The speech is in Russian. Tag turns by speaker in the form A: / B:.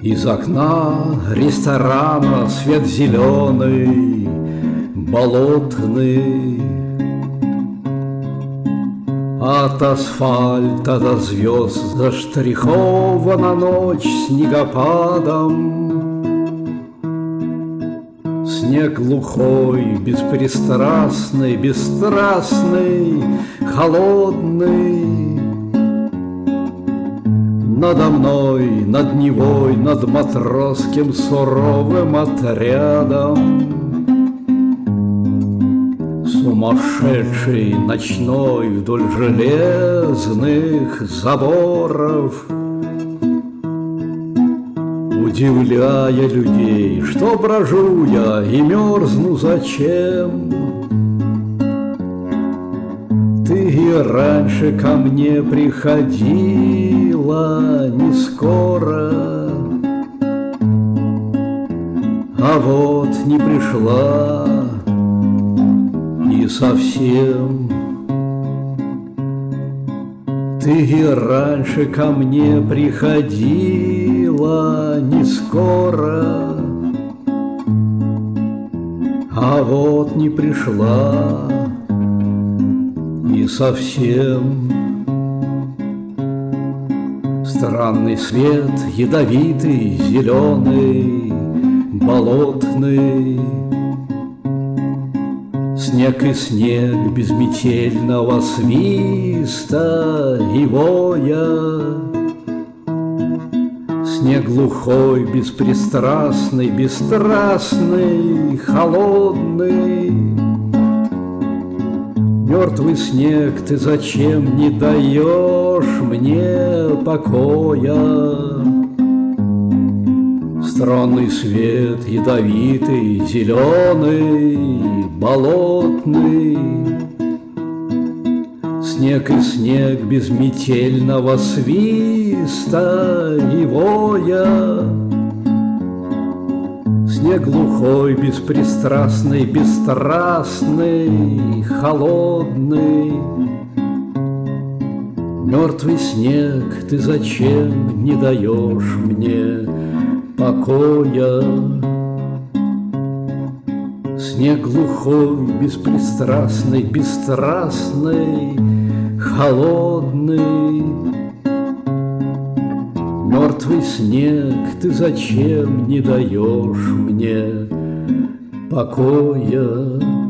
A: Из окна ресторана свет зеленый, болотный. От асфальта до звезд заштрихована ночь снегопадом. Снег глухой, беспристрастный, бесстрастный, холодный. Надо мной, над Невой, над матросским суровым отрядом. Сумасшедший ночной вдоль железных заборов, удивляя людей, что брожу я и мерзну зачем. Ты и раньше ко мне приходила не скоро, а вот не пришла и совсем. Ты и раньше ко мне приходила не скоро, а вот не пришла и совсем. Странный свет, ядовитый, зеленый, болотный. Снег и снег безметельного свиста и воя. Снег глухой, беспристрастный, бесстрастный, холодный. Мертвый снег, ты зачем не даешь мне покоя? Странный свет, ядовитый, зеленый, болотный. Снег и снег безметельного свиста и воя. Снег глухой, беспристрастный, бесстрастный, холодный. Мертвый снег, ты зачем не даешь мне покоя? Снег глухой, беспристрастный, бесстрастный, холодный. Мертвый снег, ты зачем не даешь мне покоя?